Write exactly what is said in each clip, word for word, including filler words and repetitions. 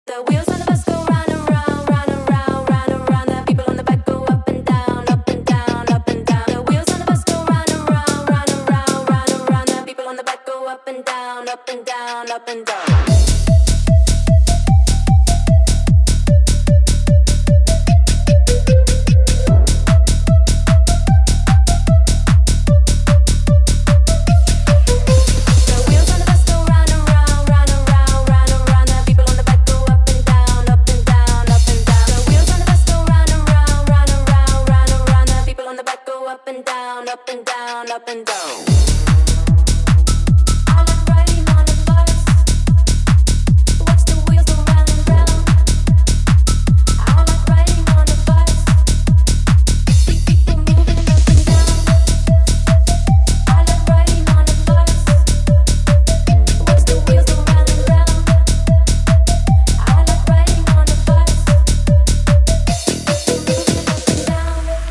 The wheels on the bus go round and round, round and round, round and round. The people on the back go up and down, up and down, up and down. The wheels on the bus go round and round, round and round, round and round. The people on the back go up and down, up and down, up and down. Up and down, up and down, up and down. I like riding on a bus. Watch the wheels go round and round. I like riding on a bus. See people moving up and down. I like riding on a bus. Watch the wheels go round and round. I like riding on a bus. See people moving up and down.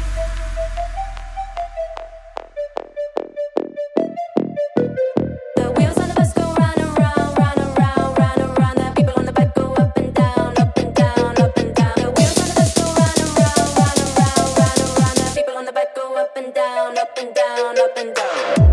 The wheels on the bus go round and round, round and round, round and round. The people on the back go up and down, up and down, up and down. The wheels on the bus go round and round, round and round, round and round. The people on the back go up and down, up and down, up and down.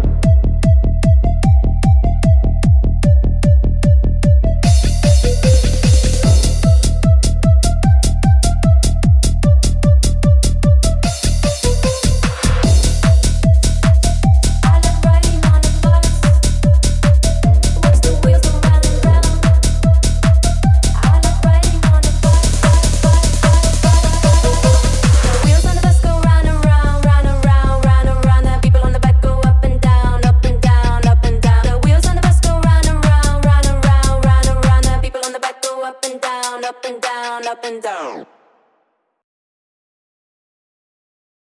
Up and down, up and down, up and down.